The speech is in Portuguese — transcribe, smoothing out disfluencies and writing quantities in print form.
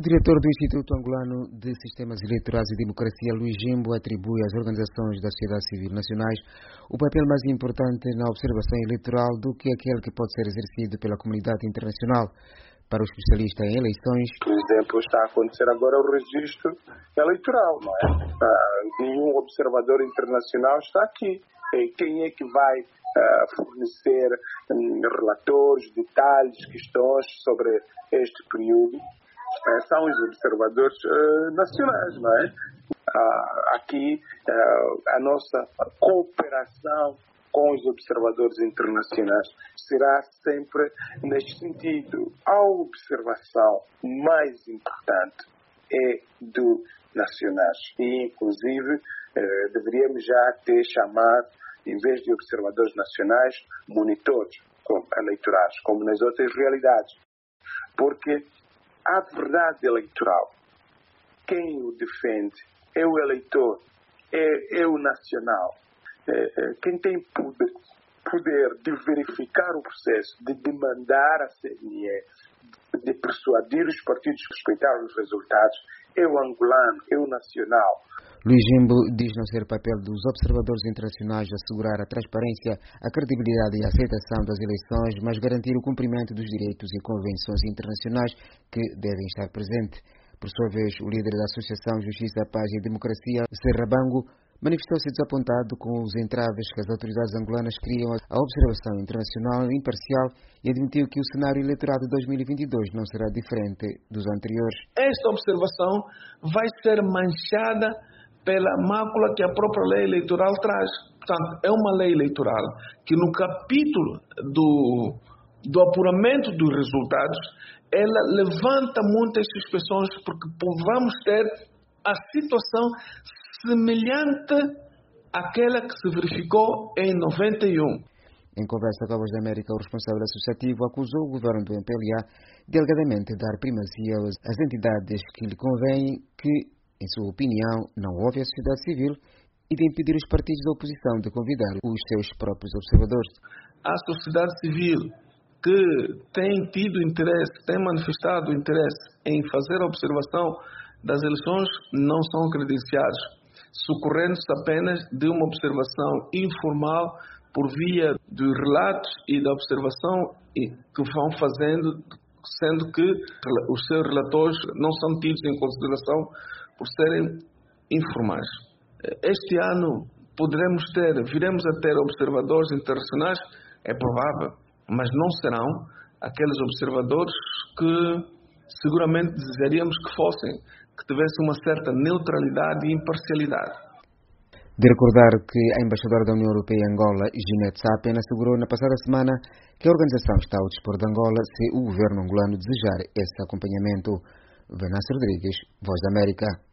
diretor do Instituto Angolano de Sistemas Eleitorais e Democracia, Luís Jimbo, atribui às organizações da sociedade civil nacionais o papel mais importante na observação eleitoral do que aquele que pode ser exercido pela comunidade internacional. Para o especialista em eleições, por exemplo, está a acontecer agora o registro eleitoral, não é? Nenhum observador internacional está aqui. E quem é que vai fornecer relatórios, detalhes, questões sobre este período? São os observadores nacionais, não é? Aqui a nossa cooperação com os observadores internacionais será sempre neste sentido. A observação mais importante é do nacionais e, inclusive, deveríamos já ter chamado, em vez de observadores nacionais, monitores eleitorais, como nas outras realidades. Porque a verdade eleitoral, quem o defende é o eleitor, é o nacional. Quem tem poder de verificar o processo, de demandar a CNE, de persuadir os partidos a respeitar os resultados, é o angolano, é o nacional. Luís Jimbo diz não ser papel dos observadores internacionais assegurar a transparência, a credibilidade e a aceitação das eleições, mas garantir o cumprimento dos direitos e convenções internacionais que devem estar presentes. Por sua vez, o líder da Associação Justiça, Paz e Democracia, Serra Bango, manifestou-se desapontado com os entraves que as autoridades angolanas criam à observação internacional imparcial e admitiu que o cenário eleitoral de 2022 não será diferente dos anteriores. Esta observação vai ser manchada pela mácula que a própria lei eleitoral traz. Portanto, é uma lei eleitoral que no capítulo do apuramento dos resultados, ela levanta muitas suspeições porque vamos ter a situação semelhante àquela que se verificou em 91. Em conversa com a Voz da América, o responsável associativo acusou o governo do MPLA de alegadamente dar primazia às entidades que lhe convêm, que, em sua opinião, não ouve a sociedade civil, e de impedir os partidos da oposição de convidar os seus próprios observadores. A sociedade civil que tem tido interesse, tem manifestado interesse em fazer a observação das eleições, não são credenciados, socorrendo-se apenas de uma observação informal por via dos relatos e da observação que vão fazendo, sendo que os seus relatórios não são tidos em consideração por serem informais. Este ano viremos a ter observadores internacionais, é provável, mas não serão aqueles observadores que seguramente desejaríamos que fossem, que tivessem uma certa neutralidade e imparcialidade. De recordar que a embaixadora da União Europeia em Angola, Ginette Sapen, assegurou na passada semana que a organização está ao dispor de Angola se o governo angolano desejar esse acompanhamento. Venâncio Rodrigues, Voz da América.